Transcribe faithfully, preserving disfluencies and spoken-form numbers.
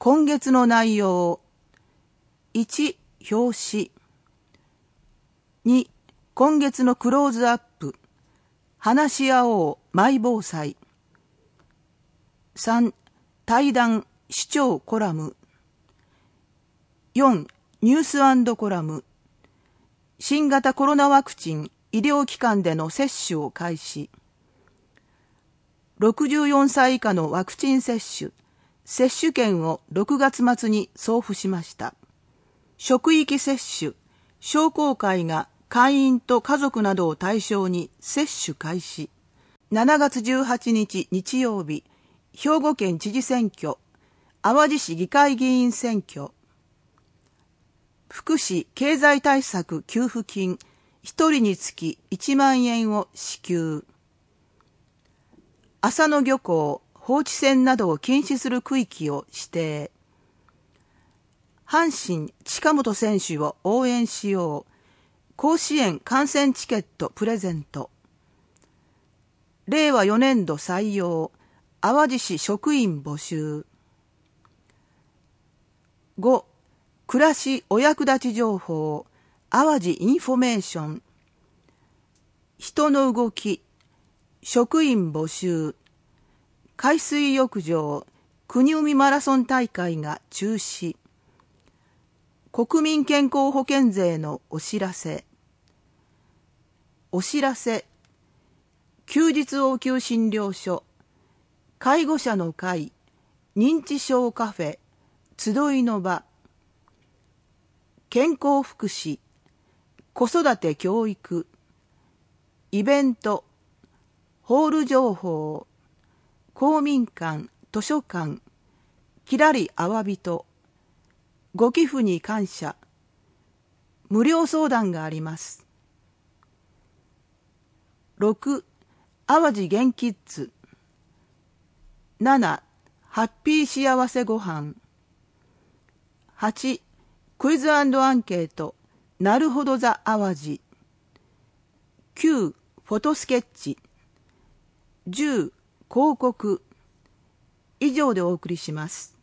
今月の内容。いち、表紙。に、今月のクローズアップ。話し合おうマイ防災。さん、対談視聴コラム。よん、ニュース&コラム。新型コロナワクチン医療機関での接種を開始。ろくじゅうよんさい以下のワクチン接種、接種券をろくがつ末に送付しました。職域接種、商工会が会員と家族などを対象に接種開始。しちがつじゅうはちにち日曜日、兵庫県知事選挙、淡路市議会議員選挙。福祉経済対策給付金、一人につきいちまんえんを支給。浅野漁港、放置船などを禁止する区域を指定。阪神近本選手を応援しよう。甲子園観戦チケットプレゼント。れいわよねんど採用。淡路市職員募集。ご、暮らしお役立ち情報。淡路インフォメーション。人の動き。職員募集。海水浴場、国海マラソン大会が中止。国民健康保険税のお知らせ。お知らせ。休日応急診療所、介護者の会、認知症カフェ、集いの場。健康福祉、子育て教育、イベント、ホール情報、公民館、図書館、きらりあわびと、ご寄付に感謝、無料相談があります。ろく、淡路元キッズ。なな、ハッピー幸せごはん。はち、クイズ&アンケート、なるほどザ淡路。きゅう、フォトスケッチ。じゅう、広告。以上でお送りします。